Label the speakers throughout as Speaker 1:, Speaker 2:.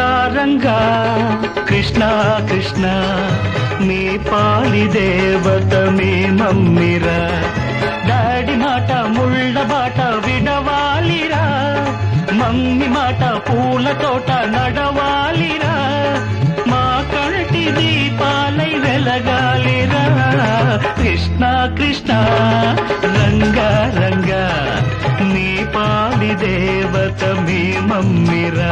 Speaker 1: రంగా కృష్ణ కృష్ణ మీ పాలి దేవత మీ మమ్మిరా డాడీ మాట ముళ్ళ బాట విడవాలిరా మమ్మీ మాట పూల తోట నడవాలిరా మా కంటి దీపాలై వెలగాలిరా కృష్ణ కృష్ణ రంగా రంగా నీ పాలి దేవత మీ మమ్మిరా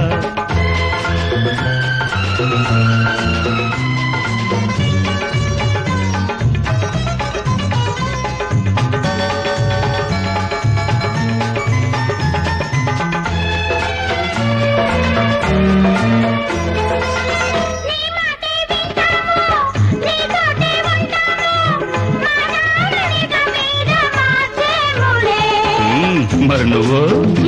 Speaker 1: మరి నువ్వు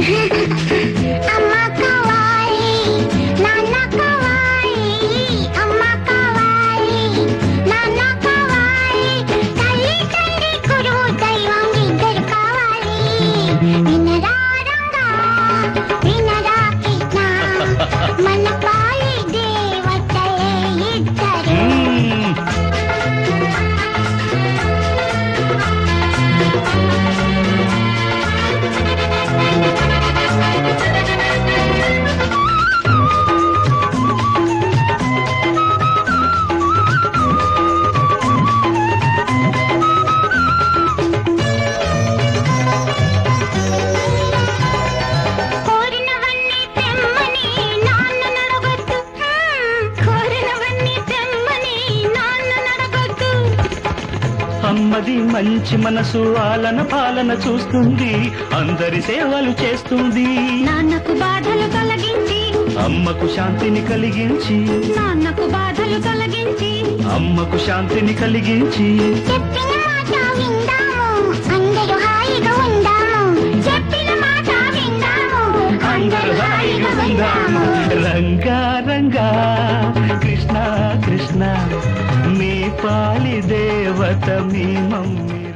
Speaker 1: అమ్మది మంచి మనసు ఆలన పాలన చూస్తుంది అందరి సేవలు చేస్తుంది
Speaker 2: నాన్నకు బాధలు తొలగించి
Speaker 1: అమ్మకు శాంతిని కలిగించి
Speaker 2: నాన్నకు బాధలు తొలగించి
Speaker 1: అమ్మకు శాంతిని కలిగించి
Speaker 2: చెప్పిన మాట విందాము అందరూ హాయిగా ఉందాము చెప్పిన మాట విందాము అందరూ హాయిగా ఉందాము
Speaker 1: రంగా రంగా కృష్ణ కృష్ణ మీ పాలి దేవత మీ మమ్మీ